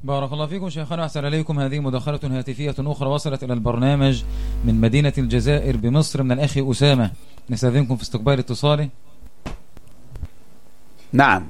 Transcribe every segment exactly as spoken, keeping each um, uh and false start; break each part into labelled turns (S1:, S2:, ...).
S1: بارك الله فيكم شيخنا وأحسن إليكم. هذه مداخلة هاتفية أخرى وصلت إلى البرنامج من مدينة الجزائر بمصر من الأخ أسامة. نستأذنكم في استقبال اتصاله.
S2: نعم.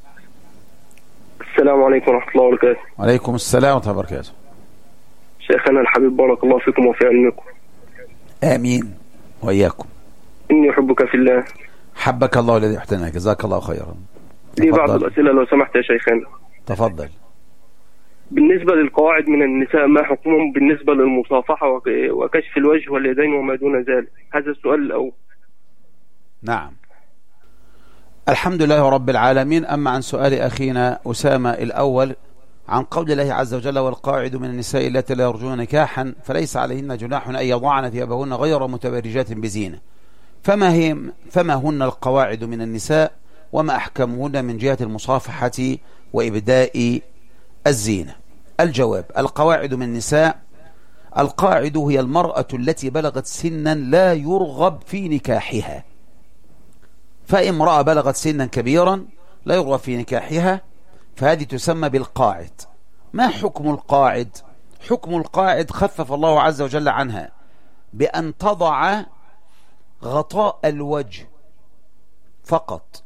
S3: السلام عليكم ورحمة الله وبركاته.
S2: وعليكم السلام ورحمة الله وبركاته.
S3: شيخنا الحبيب بارك الله فيكم وفي علمكم.
S2: آمين وإياكم.
S3: إني أحبك في الله.
S2: حبك الله الذي أحسننا، جزاك الله خيرا.
S3: لي بعض الأسئلة لو سمحت يا شيخنا.
S2: تفضل.
S3: بالنسبة للقواعد من النساء ما حكمهم بالنسبة للمصافحة وكشف الوجه واليدين وما دون ذلك؟ هذا السؤال الأول.
S2: نعم. الحمد لله رب العالمين. أما عن سؤال أخينا أسامة الأول عن قول الله عز وجل والقاعد من النساء التي لا يرجون نكاحا فليس عليهن جناح أن يضعن ثيابهن غير متبرجات بزينة، فما هي فما هن القواعد من النساء وما أحكمهن من جهة المصافحة وإبداء الزينة؟ الجواب: القواعد من النساء، القاعد هي المرأة التي بلغت سنا لا يرغب في نكاحها. فامرأة بلغت سنا كبيرا لا يرغب في نكاحها فهذه تسمى بالقاعد. ما حكم القاعد؟ حكم القاعد خفف الله عز وجل عنها بأن تضع غطاء الوجه فقط،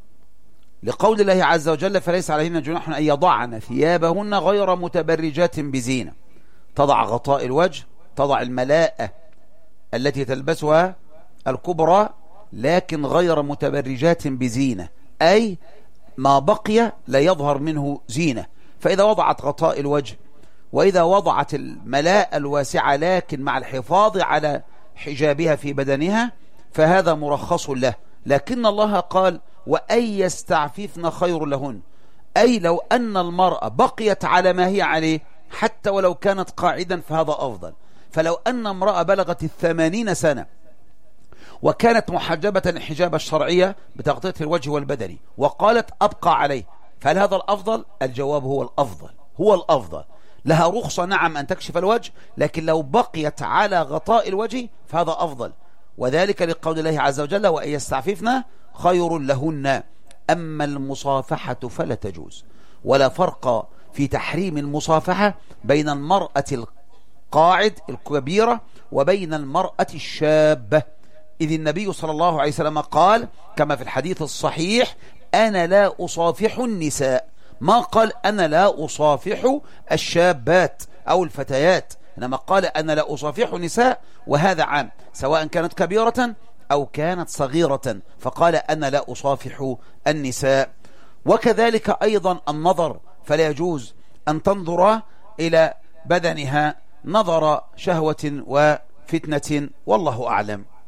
S2: لقول الله عز وجل فليس عليهن جناح أن يضعن ثيابهن غير متبرجات بزينة. تضع غطاء الوجه، تضع الملاءة التي تلبسها الكبرى لكن غير متبرجات بزينة، أي ما بقي لا يظهر منه زينة. فإذا وضعت غطاء الوجه وإذا وضعت الملاءة الواسعة لكن مع الحفاظ على حجابها في بدنها فهذا مرخص له. لكن الله قال وأن يستعففن خير لهن، أي لو أن المرأة بقيت على ما هي عليه حتى ولو كانت قاعدا فهذا أفضل. فلو أن امرأة بلغت الثمانين سنة وكانت محجبة الحجاب الشرعية بتغطية الوجه والبدن وقالت أبقى عليه، فهل هذا الأفضل؟ الجواب هو الأفضل، هو الأفضل. لها رخصة نعم أن تكشف الوجه، لكن لو بقيت على غطاء الوجه فهذا أفضل، وذلك لقول الله عز وجل وأن يستعففن خير لهن. أما المصافحة فلا تجوز، ولا فرق في تحريم المصافحة بين المرأة القاعد الكبيرة وبين المرأة الشابة، إذ النبي صلى الله عليه وسلم قال كما في الحديث الصحيح أنا لا أصافح النساء، ما قال أنا لا أصافح الشابات أو الفتيات، إنما قال أنا لا أصافح النساء، وهذا عام سواء كانت كبيرة أو كانت صغيرة، فقال أنا لا أصافح النساء. وكذلك أيضا النظر، فلا يجوز أن تنظر إلى بدنها نظر شهوة وفتنة، والله أعلم.